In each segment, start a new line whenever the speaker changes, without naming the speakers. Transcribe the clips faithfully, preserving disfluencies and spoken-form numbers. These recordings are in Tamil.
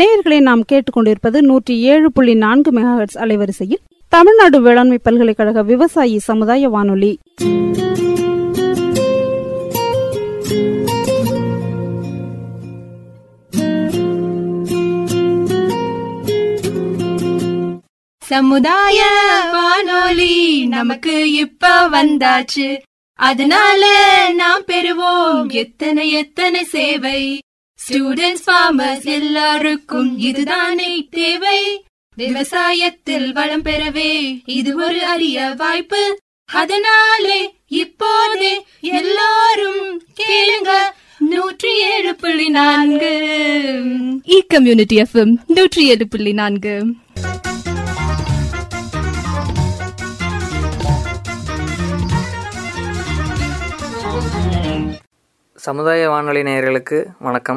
நேயர்களை நாம் கேட்டுக்கொண்டிருப்பது நூற்றி ஏழு புள்ளி நான்கு மெகாஹெர்ட்ஸ் அலைவரிசையில் தமிழ்நாடு வேளாண்மை பல்கலைக்கழக விவசாயி சமுதாய வானொலி.
சமுதாய வானொலி நமக்கு இப்ப வந்தாச்சு, அதனால நாம் பெறுவோம் எத்தனை எத்தனை சேவை. ஸ்டூடெண்ட்ஸ், ஃபார்மர்ஸ் எல்லாருக்கும் இதுதானே தேவை. விவசாயத்தில் வளம் பெறவே இது ஒரு அரிய வாய்ப்பு. அதனாலே இப்போதே எல்லாரும் கேளுங்க நூற்றி ஏழு புள்ளி நான்கு இ கம்யூனிட்டி எஃப்எம் நூற்றி ஏழு புள்ளி நான்கு.
சமுதாய வானொலி நேயர்களுக்கு வணக்கம்.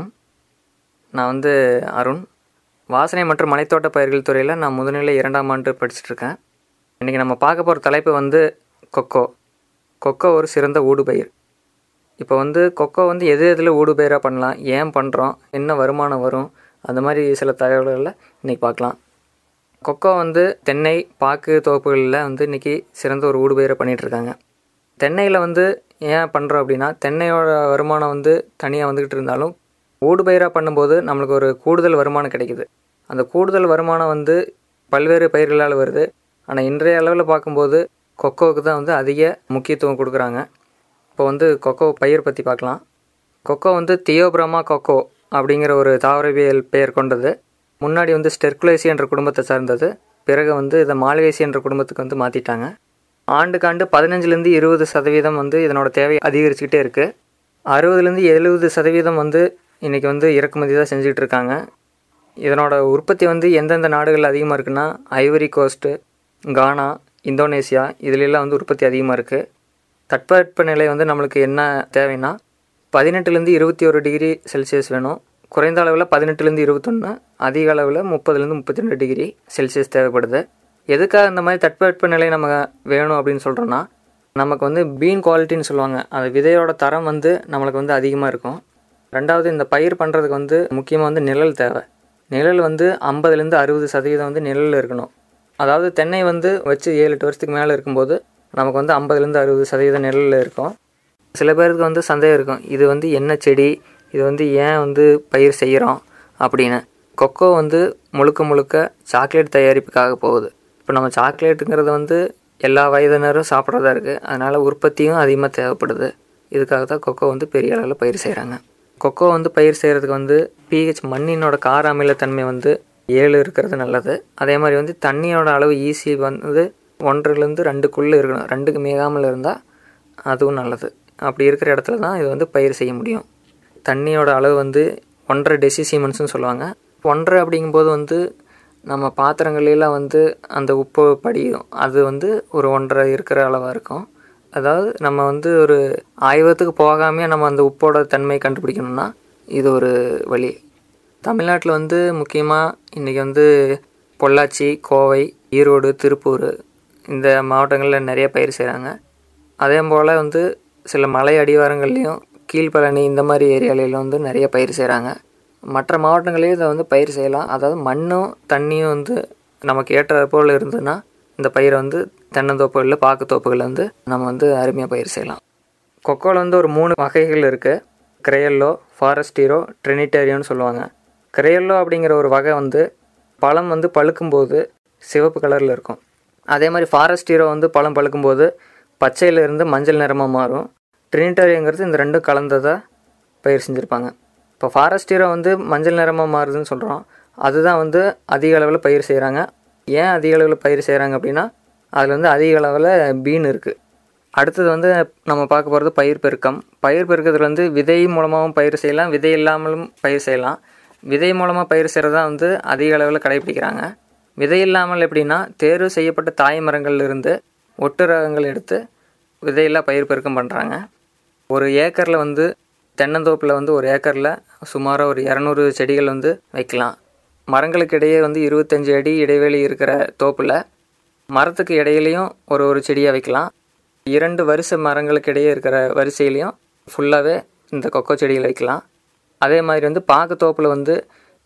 நான் வந்து அருண். வாசனை மற்றும் மலைத்தோட்ட பயிர்கள் துறையில் நான் முதுநிலை இரண்டாம் ஆண்டு படிச்சுட்ருக்கேன். இன்றைக்கி நம்ம பார்க்க போகிற தலைப்பு வந்து கொக்கோ. கொக்கோ ஒரு சிறந்த ஊடுபயிர். இப்போ வந்து கொக்கோ வந்து எது எதில் ஊடுபயிராக பண்ணலாம், ஏன் பண்ணுறோம், என்ன வருமானம் வரும், அந்த மாதிரி சில தகவல்களை இன்றைக்கி பார்க்கலாம். கொக்கோ வந்து தென்னை பாக்கு தோப்புகளில் வந்து இன்றைக்கி சிறந்த ஒரு ஊடுபயிரை பண்ணிகிட்ருக்காங்க. தென்னையில் வந்து ஏன் பண்ணுறோம் அப்படின்னா, தென்னையோட வருமானம் வந்து தனியாக வந்துக்கிட்டு இருந்தாலும் ஊடுபயிராக பண்ணும்போது நம்மளுக்கு ஒரு கூடுதல் வருமானம் கிடைக்குது. அந்த கூடுதல் வருமானம் வந்து பல்வேறு பயிர்களால் வருது. ஆனால் இன்றைய அளவில் பார்க்கும்போது கொக்கோவுக்கு தான் வந்து அதிக முக்கியத்துவம் கொடுக்குறாங்க. இப்போ வந்து கொக்கோ பயிர் பற்றி பார்க்கலாம். கொக்கோ வந்து தியோப்ராமா கொக்கோ அப்படிங்கிற ஒரு தாவரவியல் பெயர் கொண்டது. முன்னாடி வந்து ஸ்டெர்குலேசி என்ற குடும்பத்தை சார்ந்தது. பிறகு வந்து இதை மால்வேசி என்ற குடும்பத்துக்கு வந்து மாற்றிட்டாங்க. ஆண்டுக்காண்டு பதினஞ்சுலேருந்து இருபது சதவீதம் வந்து இதனோட தேவை அதிகரிச்சுக்கிட்டே இருக்குது. அறுபதுலேருந்து எழுபது சதவீதம் வந்து இன்றைக்கி வந்து இறக்குமதி தான் செஞ்சுக்கிட்டு இருக்காங்க. இதனோட உற்பத்தி வந்து எந்தெந்த நாடுகள் அதிகமாக இருக்குன்னா, ஐவரி கோஸ்ட்டு, கானா, இந்தோனேசியா, இதிலெல்லாம் வந்து உற்பத்தி அதிகமாக இருக்குது. தட்பவெப்பநிலை வந்து நம்மளுக்கு என்ன தேவைன்னா, பதினெட்டுலேருந்து இருபத்தி ஒரு டிகிரி செல்சியஸ் வேணும். குறைந்த அளவில் பதினெட்டுலேருந்து இருபத்தொன்று, அதிக அளவில் முப்பதுலேருந்து முப்பத்தி ரெண்டு டிகிரி செல்சியஸ் தேவைப்படுது. எதுக்காக இந்த மாதிரி தட்பவெப்பநிலை நம்ம வேணும் அப்படின்னு சொல்கிறோன்னா, நமக்கு வந்து பீன் குவாலிட்டின்னு சொல்லுவாங்க, அந்த விதையோட தரம் வந்து நம்மளுக்கு வந்து அதிகமாக இருக்கும். ரெண்டாவது, இந்த பயிர் பண்ணுறதுக்கு வந்து முக்கியமாக வந்து நிழல் தேவை. நிழல் வந்து ஐம்பதுலேருந்து அறுபது சதவீதம் வந்து நிழல் இருக்கணும். அதாவது தென்னை வந்து வச்சு ஏழு எட்டு வருஷத்துக்கு மேலே இருக்கும்போது நமக்கு வந்து ஐம்பதுலேருந்து அறுபது சதவீதம் நிழலில் இருக்கும். சில பேருக்கு வந்து சந்தேகம் இருக்கும், இது வந்து என்ன செடி, இது வந்து ஏன் வந்து பயிர் செய்கிறோம் அப்படின்னு. கொக்கோ வந்து முழுக்க முழுக்க சாக்லேட் தயாரிப்புக்காக போகுது. இப்போ நம்ம சாக்லேட்டுங்கிறது வந்து எல்லா வயதினரும் சாப்பிட்றதா இருக்குது. அதனால் உற்பத்தியும் அதிகமாக தேவைப்படுது. இதுக்காக தான் கொக்கோ வந்து பெரிய அளவில் பயிர் செய்கிறாங்க. கொக்கோ வந்து பயிர் செய்கிறதுக்கு வந்து பிஹெச் மண்ணினோட கார அமிலத்தன்மை வந்து ஏழு இருக்கிறது நல்லது. அதே மாதிரி வந்து தண்ணியோட அளவு ஈஸி வந்து ஒன்றுலேருந்து ரெண்டுக்குள்ளே இருக்கணும். ரெண்டுக்கு மிகாமல் இருந்தால் அதுவும் நல்லது. அப்படி இருக்கிற இடத்துல தான் இது வந்து பயிர் செய்ய முடியும். தண்ணியோட அளவு வந்து ஒன்றரை டெசிசீமன்ஸ்னு சொல்லுவாங்க. ஒன்றரை அப்படிங்கும்போது வந்து நம்ம பாத்திரங்களெல்லாம் வந்து அந்த உப்பு படியும், அது வந்து ஒரு ஒன்றரை இருக்கிற அளவாக இருக்கும். அதாவது நம்ம வந்து ஒரு ஆய்வகத்துக்கு போகாமையே நம்ம அந்த உப்போட தன்மை கண்டுபிடிக்கணும்னா இது ஒரு வழி. தமிழ்நாட்டில் வந்து முக்கியமாக இன்றைக்கி வந்து பொள்ளாச்சி, கோவை, ஈரோடு, திருப்பூர் இந்த மாவட்டங்களில் நிறைய பயிர் செய்கிறாங்க. அதே போல் வந்து சில மலை அடிவாரங்கள்லேயும் கீழ்பழனி இந்த மாதிரி ஏரியாலையும் வந்து நிறைய பயிர் செய்கிறாங்க. மற்ற மாவட்டங்களையும் இதை வந்து பயிர் செய்யலாம். அதாவது மண்ணும் தண்ணியும் வந்து நமக்கு ஏற்ற போல் இருந்ததுன்னா இந்த பயிரை வந்து தென்னந்தோப்புகளில் பாக்கு தோப்புகளில் வந்து நம்ம வந்து அருமையாக பயிர் செய்யலாம். கொக்கோவில் வந்து ஒரு மூணு வகைகள் இருக்குது. கிரையல்லோ, ஃபாரஸ்டீரோ, ட்ரினிட்டேரியோன்னு சொல்லுவாங்க. கிரையல்லோ அப்படிங்கிற ஒரு வகை வந்து பழம் வந்து பழுக்கும்போது சிவப்பு கலரில் இருக்கும். அதே மாதிரி ஃபாரஸ்டீரோ வந்து பழம் பழுக்கும்போது பச்சையிலேருந்து மஞ்சள் நிறமாக மாறும். ட்ரினிட்டேரியோங்கிறது இந்த ரெண்டும் கலந்ததாக பயிர் செஞ்சுருப்பாங்க. இப்போ ஃபாரஸ்டீரோ வந்து மஞ்சள் நிறமாக மாறுதுன்னு சொல்கிறோம். அதுதான் வந்து அதிக அளவில் பயிர் செய்கிறாங்க. ஏன் அதிக அளவில் பயிர் செய்கிறாங்க அப்படின்னா, அதில் வந்து அதிக அளவில் பீன் இருக்குது. அடுத்தது வந்து நம்ம பார்க்க போகிறது பயிர் பெருக்கம். பயிர் பெருக்கத்தில் வந்து விதை மூலமாகவும் பயிர் செய்யலாம், விதை இல்லாமலும் பயிர் செய்யலாம். விதை மூலமாக பயிர் செய்கிறதா வந்து அதிக அளவில் கடைபிடிக்கிறாங்க. விதை இல்லாமல் எப்படின்னா, தேர்வு செய்யப்பட்ட தாய் மரங்கள்லேருந்து ஒட்டு ரகங்கள் எடுத்து விதையில்லா பயிர் பெருக்கம் பண்ணுறாங்க. ஒரு ஏக்கரில் வந்து தென்னந்தோப்பில் வந்து ஒரு ஏக்கரில் சுமாராக ஒரு இரநூறு செடிகள் வந்து வைக்கலாம். மரங்களுக்கு இடையே வந்து இருபத்தஞ்சி அடி இடைவெளி இருக்கிற தோப்பில் மரத்துக்கு இடையிலையும் ஒரு ஒரு செடியாக வைக்கலாம். இரண்டு வரிசை மரங்களுக்கு இடையே இருக்கிற வரிசையிலையும் ஃபுல்லாகவே இந்த கொக்கோ செடிகள் வைக்கலாம். அதே மாதிரி வந்து பாக்கு தோப்பில் வந்து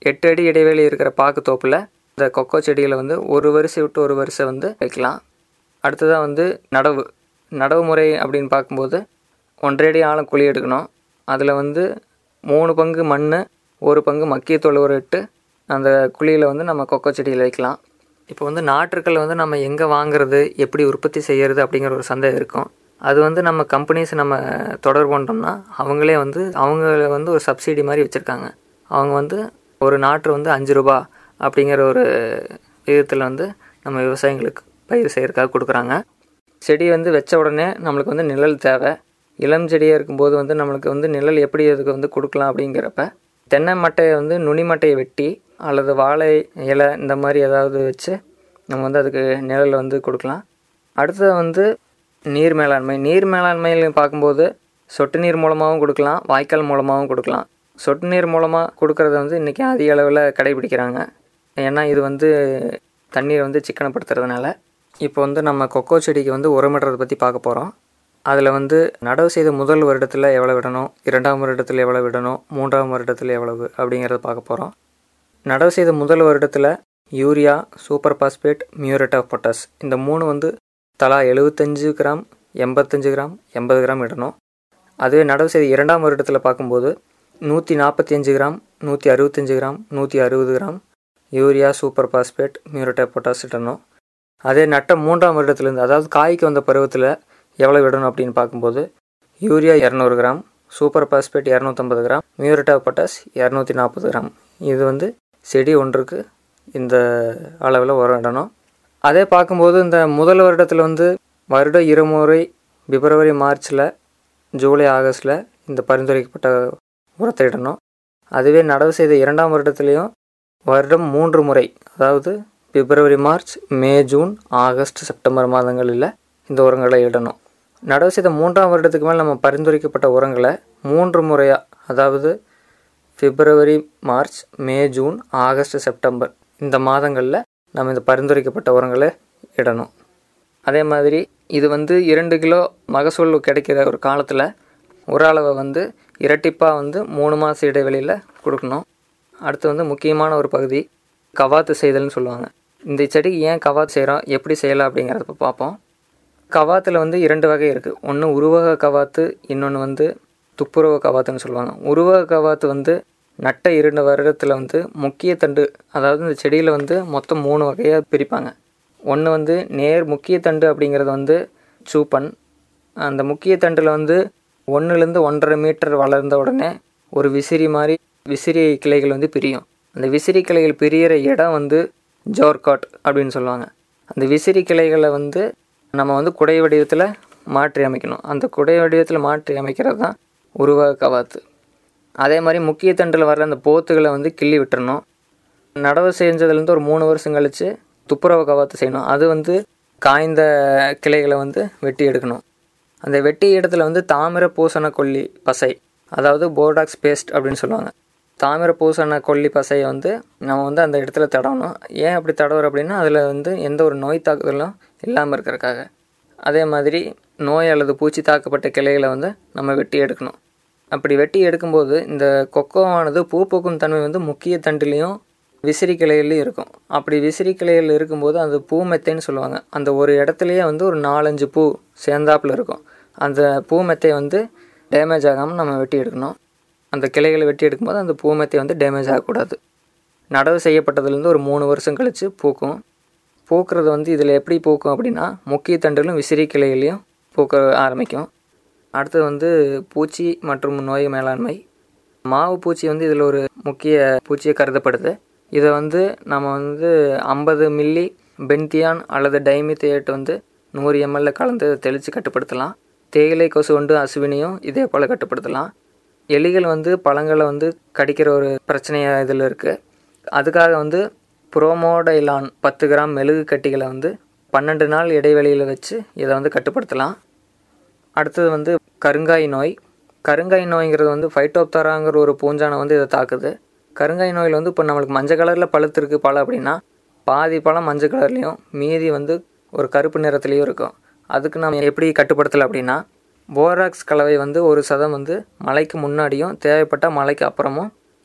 எட்டு அடி இடைவெளி இருக்கிற பாக்கு தோப்பில் இந்த கொக்கோ செடியில் வந்து ஒரு வரிசை விட்டு ஒரு வரிசை வந்து வைக்கலாம். அடுத்ததாக வந்து நடவு நடவு முறை அப்படின்னு பார்க்கும்போது ஒன்றரை அடி ஆழம் குழி எடுக்கணும். அதில் வந்து மூணு பங்கு மண், ஒரு பங்கு மக்கிய தொழு இட்டு அந்த குழியில் வந்து நம்ம கொக்கோ செடியில் வைக்கலாம். இப்போ வந்து நாற்றுக்கள் வந்து நம்ம எங்கே வாங்குறது, எப்படி உற்பத்தி செய்கிறது அப்படிங்கிற ஒரு சந்தேகம் இருக்கும். அது வந்து நம்ம கம்பெனிஸ் நம்ம தொடர்பு கொண்டோம்னா அவங்களே வந்து அவங்கள வந்து ஒரு சப்சிடி மாதிரி வச்சுருக்காங்க. அவங்க வந்து ஒரு நாற்று வந்து அஞ்சு ரூபா அப்படிங்கிற ஒரு விதத்தில் வந்து நம்ம விவசாயிகளுக்கு பயிர் செய்கிறதுக்காக கொடுக்குறாங்க. செடி வந்து வச்ச உடனே நம்மளுக்கு வந்து நிழல் தேவை. இளம் செடியாக இருக்கும்போது வந்து நம்மளுக்கு வந்து நிழல் எப்படி அதுக்கு வந்து கொடுக்கலாம் அப்படிங்கிறப்ப தென்னை மட்டையை வந்து நுனி மட்டையை வெட்டி அல்லது வாழை இலை இந்த மாதிரி ஏதாவது வச்சு நம்ம வந்து அதுக்கு நிழல் வந்து கொடுக்கலாம். அடுத்தது வந்து நீர் மேலாண்மை. நீர் மேலாண்மையில் பார்க்கும்போது சொட்டு நீர் மூலமாகவும் கொடுக்கலாம், வாய்க்கால் மூலமாகவும் கொடுக்கலாம். சொட்டு நீர் மூலமாக கொடுக்கறத வந்து இன்றைக்கி அதிக அளவில் கடைபிடிக்கிறாங்க. ஏன்னா இது வந்து தண்ணீரை வந்து சிக்கனப்படுத்துறதுனால. இப்போ வந்து நம்ம கொக்கோ செடிக்கு வந்து உரமிடுறதை பற்றி பார்க்க போகிறோம். அதில் வந்து நடவு செய்த முதல் வருடத்தில் எவ்வளோ விடணும், இரண்டாம் வருடத்தில் எவ்வளோ விடணும், மூன்றாம் வருடத்தில் எவ்வளவு அப்படிங்கிறத பார்க்க போகிறோம். நடவு செய்த முதல் வருடத்தில் urea, super phosphate, muriate of potash இந்த மூணு வந்து தலா எழுபத்தஞ்சு கிராம், எண்பத்தஞ்சு கிராம், எண்பது கிராம் இடணும். அதுவே நடவு செய்த இரண்டாம் வருடத்தில் பார்க்கும்போது நூற்றி நாற்பத்தி அஞ்சு கிராம், நூற்றி அறுபத்தஞ்சு கிராம், நூற்றி அறுபது gram urea, super phosphate, muriate of potash இடணும். அதே நட்ட மூன்றாம் வருடத்துலேருந்து அதாவது காய்க்கு வந்த பருவத்தில் எவ்வளோ விடணும் அப்படின்னு பார்க்கும்போது யூரியா இரநூறு கிராம், சூப்பர் பாஸ்பேட் இரநூத்தம்பது கிராம், மியூரேட் ஆஃப் பொட்டாஸ் இரநூத்தி நாற்பது கிராம். இது வந்து செடி ஒன்றுக்கு இந்த அளவில் உரம் இடணும். அதே பார்க்கும்போது இந்த முதல் வருடத்தில் வந்து வருட இருமுறை பிப்ரவரி, மார்ச்சில், ஜூலை, ஆகஸ்டில் இந்த பரிந்துரைக்கப்பட்ட உரத்தை இடணும். அதுவே நடவு செய்த இரண்டாம் வருடத்துலேயும் வருடம் மூன்று முறை அதாவது February, March, May, June, August, September மாதங்களில் இந்த உரங்களை இடணும். நடவு செய்த மூன்றாம் வருடத்துக்கு மேலே நம்ம பரிந்துரைக்கப்பட்ட உரங்களை மூன்று முறையாக அதாவது February, March, May, June, August, September இந்த மாதங்களில் நம்ம இந்த பரிந்துரைக்கப்பட்ட உரங்களை இடணும். அதே மாதிரி இது வந்து இரண்டு கிலோ மகசூல் கிடைக்கிற ஒரு காலத்தில் உர அளவை வந்து இரட்டிப்பாக வந்து மூணு மாத இடைவெளியில் கொடுக்கணும். அடுத்து வந்து முக்கியமான ஒரு பகுதி கவாத்து செய்தல்னு சொல்லுவாங்க. இந்த செடிக்கு ஏன் கவாத்து செய்கிறோம், எப்படி செய்யலாம் அப்படிங்கிறத பார்ப்போம். கவாத்தில் வந்து இரண்டு வகை இருக்குது. ஒன்று உருவக கவாத்து, இன்னொன்று வந்து துப்புரவு கவாத்துன்னு சொல்லுவாங்க. உருவக கவாத்து வந்து நட்ட இரண்டு வருடத்தில் வந்து முக்கிய தண்டு அதாவது இந்த செடியில் வந்து மொத்தம் மூணு வகையாக பிரிப்பாங்க. ஒன்று வந்து நேர் முக்கிய தண்டு அப்படிங்கிறது வந்து சூப்பன். அந்த முக்கிய தண்டில் வந்து ஒன்றுலேருந்து ஒன்றரை மீட்டர் வளர்ந்த உடனே ஒரு விசிறி மாதிரி விசிறி கிளைகள் வந்து பிரியும். அந்த விசிறி கிளைகள் பிரியிற இடம் வந்து ஜோர்காட் அப்படின்னு சொல்லுவாங்க. அந்த விசிறி கிளைகளை வந்து நம்ம வந்து குடை வடிவத்தில் மாற்றி அமைக்கணும். அந்த குடை வடிவத்தில் மாற்றி அமைக்கிறது தான் உருவக கவாத்து. அதே மாதிரி முக்கிய தண்டில் வர்ற அந்த போத்துகளை வந்து கிள்ளி விட்டுறணும். நடவு செஞ்சதுலேருந்து ஒரு மூணு வருஷம் கழித்து துப்புரவு கவாத்து செய்யணும். அது வந்து காய்ந்த கிளைகளை வந்து வெட்டி எடுக்கணும். அந்த வெட்டி இடத்துல வந்து தாமிர பூசண கொல்லி பசை அதாவது போர்டாக்ஸ் பேஸ்ட் அப்படின்னு சொல்லுவாங்க. தாமிர பூசண கொல்லி பசையை வந்து நம்ம வந்து அந்த இடத்துல தடவணும். ஏன் அப்படி தடவுறோம் அப்படின்னா அதில் வந்து எந்த ஒரு நோய் தாக்குதலும் இல்லாமல் இருக்கிறதுக்காக. அதே மாதிரி நோய் அல்லது பூச்சி தாக்கப்பட்ட கிளைகளை வந்து நம்ம வெட்டி எடுக்கணும். அப்படி வெட்டி எடுக்கும்போது இந்த கொக்கோவானது பூ பூக்கும் தன்மை வந்து முக்கிய தண்டிலையும் விசிறி கிளையிலையும் இருக்கும். அப்படி விசிறி கிளையில் இருக்கும்போது அந்த பூ மெத்தைன்னு சொல்லுவாங்க. அந்த ஒரு இடத்துலையே வந்து ஒரு நாலஞ்சு பூ சேர்ந்தாப்பில் இருக்கும். அந்த பூ மெத்தையை வந்து டேமேஜ் ஆகாமல் நம்ம வெட்டி எடுக்கணும். அந்த கிளைகளை வெட்டி எடுக்கும்போது அந்த பூ மெத்தை வந்து டேமேஜ் ஆகக்கூடாது. நடவு செய்யப்பட்டதுலேருந்து ஒரு மூணு வருஷம் கழித்து பூக்கும். பூக்கிறது வந்து இதில் எப்படி பூக்கும் அப்படின்னா முக்கிய தண்டுகளும் விசிறி கிளைகளையும் பூக்க ஆரம்பிக்கும். அடுத்தது வந்து பூச்சி மற்றும் நோய் மேலாண்மை. மாவு பூச்சி வந்து இதில் ஒரு முக்கிய பூச்சியை கருதப்படுது. இதை வந்து நம்ம வந்து ஐம்பது மில்லி பென்தியான் அல்லது டைமித்தேட் வந்து நூறு எம்எல்ல கலந்து தெளித்து கட்டுப்படுத்தலாம். தேயிலை கொசு கொண்டு அசுவினியும் இதே போல் கட்டுப்படுத்தலாம். எலிகள் வந்து பழங்களை வந்து கடிக்கிற ஒரு பிரச்சனையாக இதில் இருக்குது. அதுக்காக வந்து புரோமோடைலான் பத்து கிராம் மெழுகு கட்டிகளை வந்து பன்னெண்டு நாள் இடைவெளியில் வச்சு இதை வந்து கட்டுப்படுத்தலாம். அடுத்தது வந்து கருங்காய் நோய். கருங்காய் நோய்ங்கிறது வந்து ஃபைட்டோப்தராங்கிற ஒரு பூஞ்சானை வந்து இதை தாக்குது. கருங்காய் நோயில் வந்து இப்போ நம்மளுக்கு மஞ்சள் கலரில் பழுத்திருக்கு பழம் அப்படின்னா பாதி பழம் மஞ்சள் கலர்லேயும் மீதி வந்து ஒரு கருப்பு நிறத்துலேயும் இருக்கும். அதுக்கு நம்ம எப்படி கட்டுப்படுத்தலை அப்படின்னா போராக்ஸ் கலவை வந்து ஒரு சதம் வந்து மழைக்கு முன்னாடியும் தேவைப்பட்டால் மழைக்கு அப்புறமும்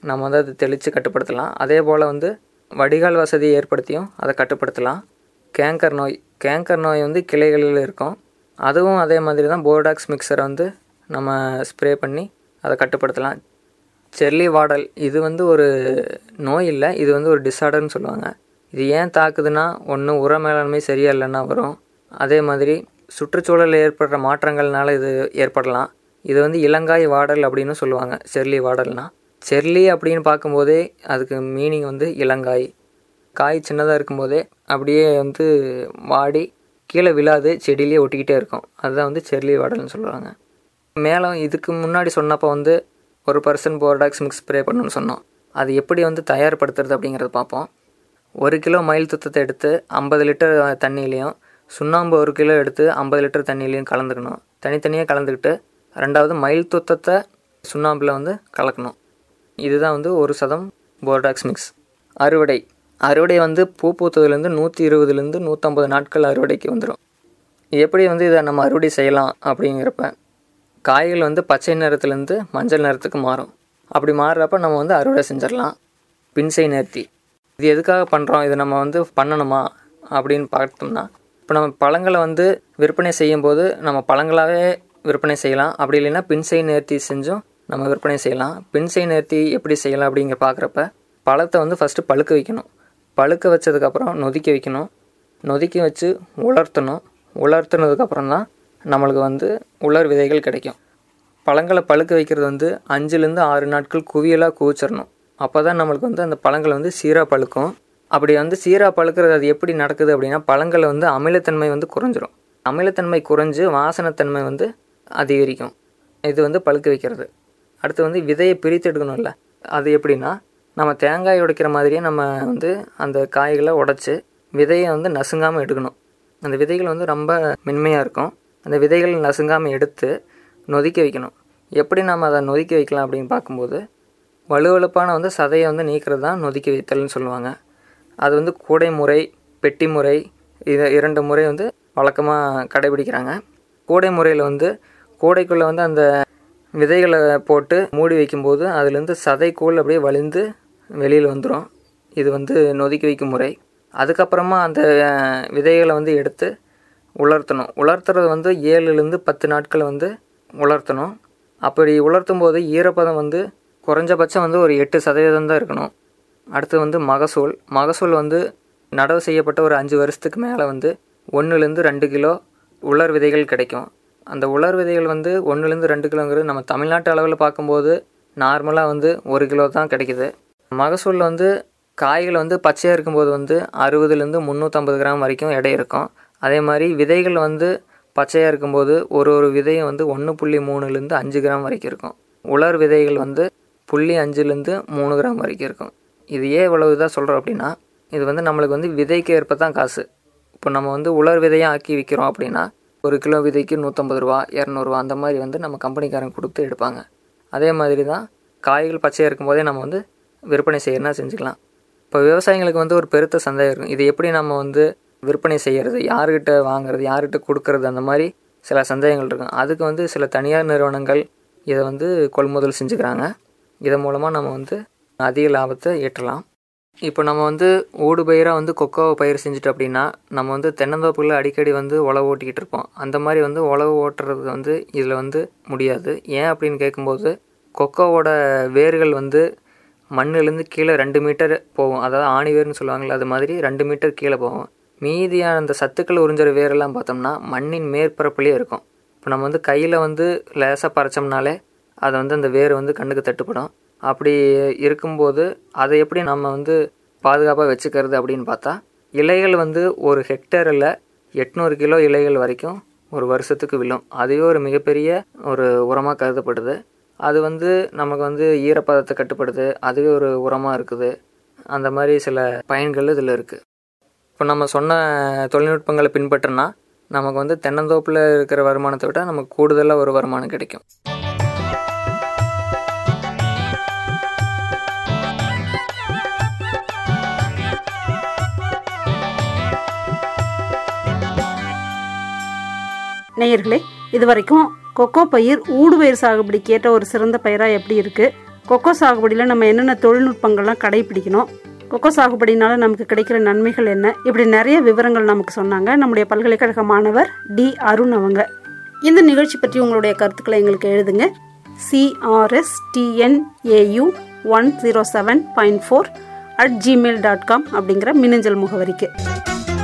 நம்ம வந்து அதை தெளித்து கட்டுப்படுத்தலாம். அதே போல் வந்து வடிகால் வசதியை ஏற்படுத்தியும் அதை கட்டுப்படுத்தலாம். கேங்கர் நோய் கேங்கர் நோய் வந்து கிளைகளில் இருக்கும். அதுவும் அதே மாதிரி தான் போர்டாக்ஸ் மிக்சரை வந்து நம்ம ஸ்ப்ரே பண்ணி அதை கட்டுப்படுத்தலாம். செர்லி வாடல் இது வந்து ஒரு நோய் இல்லை, இது வந்து ஒரு டிஸார்டர்னு சொல்லுவாங்க. இது ஏன் தாக்குதுன்னா, ஒன்று உர மேலாண்மை சரியாக இல்லைன்னா வரும். அதே மாதிரி சுற்றுச்சூழலில் ஏற்படுற மாற்றங்கள்னால இது ஏற்படலாம். இது வந்து இளங்காய் வாடல் அப்படின்னு சொல்லுவாங்க. செர்லி வாடல்னால் செர்லி அப்படின்னு பார்க்கும்போதே அதுக்கு மீனிங் வந்து இளங்காய். காய் சின்னதாக இருக்கும்போதே அப்படியே வந்து வாடி கீழே விழாது, செடியிலே ஒட்டிக்கிட்டே இருக்கும். அதுதான் வந்து செர்லி வாடல்னு சொல்லுவாங்க. மேலும் இதுக்கு முன்னாடி சொன்னப்போ வந்து ஒரு பர்சன்ட் போர்டாக்ஸ் மிக்ஸ் ஸ்ப்ரே பண்ணணும்னு சொன்னோம். அது எப்படி வந்து தயார்படுத்துறது அப்படிங்கிறத பார்ப்போம். ஒரு கிலோ மயில் துத்தத்தை எடுத்து ஐம்பது லிட்டர் தண்ணியிலையும் சுண்ணாம்பு ஒரு கிலோ எடுத்து ஐம்பது லிட்டர் தண்ணியிலையும் கலந்துக்கணும். தனித்தனியாக கலந்துக்கிட்டு ரெண்டாவது மயில் துத்தத்தை சுண்ணாம்பில் வந்து கலக்கணும். இதுதான் வந்து ஒரு சதம் போர்டாக்ஸ் மிக்ஸ். அறுவடை அறுவடை வந்து பூ பூத்ததுலேருந்து நூற்றி இருபதுலேருந்து நூற்றம்பது நாட்கள் அறுவடைக்கு வந்துடும். எப்படி வந்து இதை நம்ம அறுவடை செய்யலாம் அப்படிங்கிறப்ப, காய்கள் வந்து பச்சை நிறத்துலேருந்து மஞ்சள் நிறத்துக்கு மாறும். அப்படி மாறுறப்ப நம்ம வந்து அறுவடை செஞ்சிடலாம். பின்சை நேர்த்தி இது எதுக்காக பண்ணுறோம், இதை நம்ம வந்து பண்ணணுமா அப்படின்னு பார்த்தோம்னா, இப்போ நம்ம பழங்களை வந்து விற்பனை செய்யும்போது நம்ம பழங்களாகவே விற்பனை செய்யலாம். அப்படி இல்லைன்னா பின்சை நேர்த்தி செஞ்சும் நம்ம விற்பனை செய்யலாம். பின்சை நேர்த்தி எப்படி செய்யலாம் அப்படிங்கிற பார்க்குறப்ப, பழத்தை வந்து ஃபஸ்ட்டு பழுக்க வைக்கணும். பழுக்க வச்சதுக்கப்புறம் நொதிக்க வைக்கணும். நொதிக்க வச்சு உலர்த்தணும். உலர்த்துனதுக்கப்புறம் தான் நம்மளுக்கு வந்து உலர் விதைகள் கிடைக்கும். பழங்களை பழுக்க வைக்கிறது வந்து அஞ்சுலேருந்து ஆறு நாட்கள் குவியலாக குவிச்சிடணும். அப்போ தான் நம்மளுக்கு வந்து அந்த பழங்கள் வந்து சீராக பழுக்கும். அப்படி வந்து சீராக பழுக்கிறது அது எப்படி நடக்குது அப்படின்னா, பழங்களை வந்து அமிலத்தன்மை வந்து குறைஞ்சிரும். அமிலத்தன்மை குறைஞ்சு வாசனைத்தன்மை வந்து அதிகரிக்கும். இது வந்து பழுக்க வைக்கிறது. அடுத்து வந்து விதையை பிரித்து எடுக்கணும்ல, அது எப்படின்னா, நம்ம தேங்காய் உடைக்கிற மாதிரியே நம்ம வந்து அந்த காய்களை உடைச்சி விதையை வந்து நசுங்காமல் எடுக்கணும். அந்த விதைகள் வந்து ரொம்ப மென்மையாக இருக்கும். அந்த விதைகள் நசுங்காமல் எடுத்து நொதிக்க வைக்கணும். எப்படி நம்ம அதை நொதிக்க வைக்கலாம் அப்படின்னு பார்க்கும்போது, வலுவழுப்பான வந்து சதையை வந்து நீக்கிறது தான் நொதிக்க வைத்தல்னு சொல்லுவாங்க. அது வந்து கூடை முறை, பெட்டி முறை, இதை இரண்டு முறை வந்து வழக்கமாக கடைபிடிக்கிறாங்க. கூடை முறையில் வந்து கூடைக்குள்ளே வந்து அந்த விதைகளை போட்டு மூடி வைக்கும்போது அதுலேருந்து சதைக்கூழ் அப்படியே வலிந்து வெளியில் வந்துடும். இது வந்து நொதிக்க வைக்கும் முறை. அதுக்கப்புறமா அந்த விதைகளை வந்து எடுத்து உலர்த்தணும். உலர்த்துறது வந்து ஏழுலேருந்து பத்து நாட்கள் வந்து உலர்த்தணும். அப்படி உலர்த்தும் போது ஈரப்பதம் வந்து குறைஞ்சபட்சம் வந்து ஒரு எட்டு சதவீதம் தான் இருக்கணும். அடுத்து வந்து மகசூல் மகசூல் வந்து நடவு செய்யப்பட்ட ஒரு அஞ்சு வருஷத்துக்கு மேலே வந்து ஒன்றுலேருந்து ரெண்டு கிலோ உலர் விதைகள் கிடைக்கும். அந்த உலர் விதைகள் வந்து ஒன்றுலேருந்து ரெண்டு கிலோங்கிறது நம்ம தமிழ்நாட்டு அளவில் பார்க்கும்போது நார்மலாக வந்து ஒரு கிலோ தான் கிடைக்குது. மகசூலில் வந்து காய்கள் வந்து பச்சையாக இருக்கும்போது வந்து அறுபதுலேருந்து முந்நூற்றம்பது கிராம் வரைக்கும் எடை இருக்கும். அதே மாதிரி விதைகள் வந்து பச்சையாக இருக்கும்போது ஒரு ஒரு விதையும் வந்து ஒன்று புள்ளி மூணுலேருந்து அஞ்சு கிராம் வரைக்கும் இருக்கும். உலர் விதைகள் வந்து புள்ளி அஞ்சுலேருந்து மூணு கிராம் வரைக்கும் இருக்கும். இது ஏன் இவ்வளவு இதாக சொல்கிறோம் அப்படின்னா, இது வந்து நம்மளுக்கு வந்து விதைக்கு ஏற்ப தான் காசு. இப்போ நம்ம வந்து உலர் விதையாக ஆக்கி விற்கிறோம் அப்படின்னா ஒரு கிலோ விதைக்கு நூற்றம்பது ரூபா இரநூறுவா அந்த மாதிரி வந்து நம்ம கம்பெனிக்காரங்க கொடுத்து எடுப்பாங்க. அதே மாதிரி தான் காய்கள் பச்சையாக இருக்கும்போதே நம்ம வந்து விற்பனை செய்யறனா செஞ்சுக்கலாம். இப்போ விவசாயிகளுக்கு வந்து ஒரு பெருத்த சந்தேகம் இருக்கும், இது எப்படி நம்ம வந்து விற்பனை செய்கிறது, யார்கிட்ட வாங்குறது, யார்கிட்ட கொடுக்கறது, அந்த மாதிரி சில சந்தேகங்கள் இருக்கும். அதுக்கு வந்து சில தனியார் நிறுவனங்கள் இதை வந்து கொள்முதல் செஞ்சுக்கிறாங்க. இதன் மூலமாக நம்ம வந்து அதிக லாபத்தை ஈட்டலாம். இப்போ நம்ம வந்து ஊடு பயிராக வந்து கொக்கோவை பயிர் செஞ்சுட்டு அப்படின்னா நம்ம வந்து தென்னந்தோப்புகளில் அடிக்கடி வந்து உழவு ஓட்டிக்கிட்டு இருப்போம். அந்த மாதிரி வந்து உழவு ஓட்டுறது வந்து இதில் வந்து முடியாது. ஏன் அப்படின்னு கேட்கும்போது, கொக்கோவோட வேர்கள் வந்து மண்ணிலேருந்து கீழே ரெண்டு மீட்டர் போகும். அதாவது ஆணி வேர்னு சொல்லுவாங்கள்ல, அது மாதிரி ரெண்டு மீட்டர் கீழே போகும். மீதியான அந்த சத்துக்கள் உறிஞ்சிற வேரெல்லாம் பார்த்தோம்னா மண்ணின் மேற்பரப்புலேயே இருக்கும். இப்போ நம்ம வந்து கையில் வந்து லேசாக பறைச்சோம்னாலே அதை வந்து அந்த வேர் வந்து கண்ணுக்கு தட்டுப்படும். அப்படி இருக்கும்போது அதை எப்படி நம்ம வந்து பாதுகாப்பாக வச்சுக்கிறது அப்படின்னு பார்த்தா, இலைகள் வந்து ஒரு ஹெக்டேரில் எட்நூறு கிலோ இலைகள் வரைக்கும் ஒரு வருஷத்துக்கு விழும். அதுவே ஒரு மிகப்பெரிய ஒரு உரமாக கருதப்படுது. அது வந்து நமக்கு வந்து ஈரப்பதத்தை கட்டுப்படுது. அதுவே ஒரு உரமாக இருக்குது. அந்த மாதிரி சில பயன்கள் இதில் இருக்குது. இப்போ நம்ம சொன்ன தொழில்நுட்பங்களை பின்பற்றினா நமக்கு வந்து தென்னந்தோப்பில் இருக்கிற வருமானத்தை விட நமக்கு கூடுதலாக ஒரு வருமானம் கிடைக்கும்.
நேயர்களே, இதுவரைக்கும் கொக்கோ பயிர் ஊடுபயிர் சாகுபடிக்கு ஏற்ற ஒரு சிறந்த பயிராக எப்படி இருக்குது, கொக்கோ சாகுபடியில் நம்ம என்னென்ன தொழில்நுட்பங்கள்லாம் கடைபிடிக்கணும், கொக்கோ சாகுபடினால நமக்கு கிடைக்கிற நன்மைகள் என்ன, இப்படி நிறைய விவரங்கள் நமக்கு சொன்னாங்க நம்முடைய பல்கலைக்கழக மாணவர் டி அருண் அவங்க. இந்த நிகழ்ச்சி பற்றி உங்களுடைய கருத்துக்களை எங்களுக்கு எழுதுங்க. CRSTNAU one zero seven point four at Gmail dot com அப்படிங்கிற மின்னஞ்சல் முகவரிக்கு.